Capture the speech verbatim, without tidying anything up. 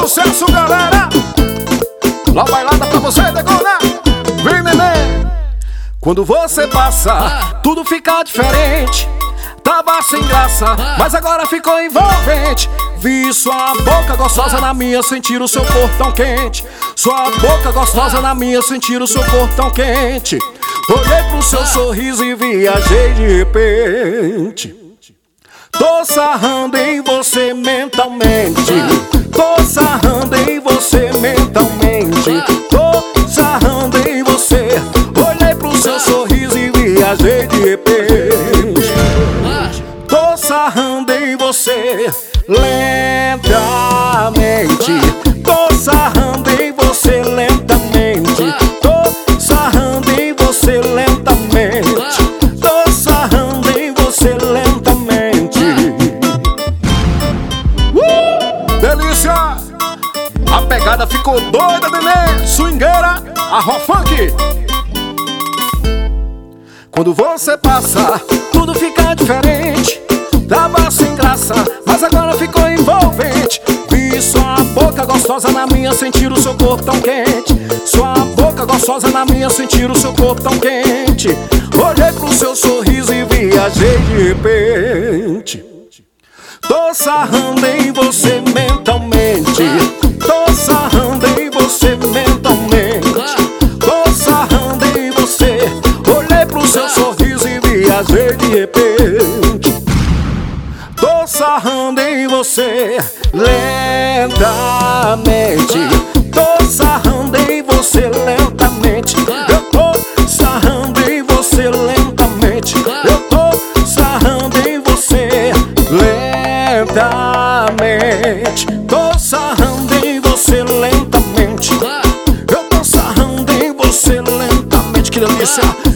Sucesso, galera! Lá bailada pra você, Degona! Vem, neném! Quando você passa, tudo fica diferente. Tava sem graça, mas agora ficou envolvente. Vi sua boca gostosa na minha, sentir o seu corpo tão quente. Sua boca gostosa na minha, sentir o seu corpo tão quente. Olhei pro seu sorriso e viajei de repente. Tô sarrando em você mentalmente. Tô sarrando em você mentalmente. Tô sarrando em você. Olhei pro seu sorriso e viajei de repente. Tô sarrando em você lentamente. Tô sarrando em você lentamente. Tô sarrando em você lentamente. Tô sarrando em você lentamente. uh! Delícia! A pegada ficou doida, neném. Swingueira, a rock funk. Quando você passa, tudo fica diferente. Tava sem graça, mas agora ficou envolvente. Vi sua boca gostosa na minha, sentir o seu corpo tão quente. Sua boca gostosa na minha, sentir o seu corpo tão quente. Olhei pro seu sorriso e viajei de repente. Tô sarrando em você mentalmente. Tô sarrando em você mentalmente. Tô sarrando em você. Olhei pro seu sorriso e viajei de repente. Tô sarrando em você lentamente. Tô sarrando em você lentamente. Eu tô sarrando em você lentamente. Eu tô sarrando em você lentamente. Tô sarrando em você lentamente. Eu tô sarrando em você lentamente. Que delícia!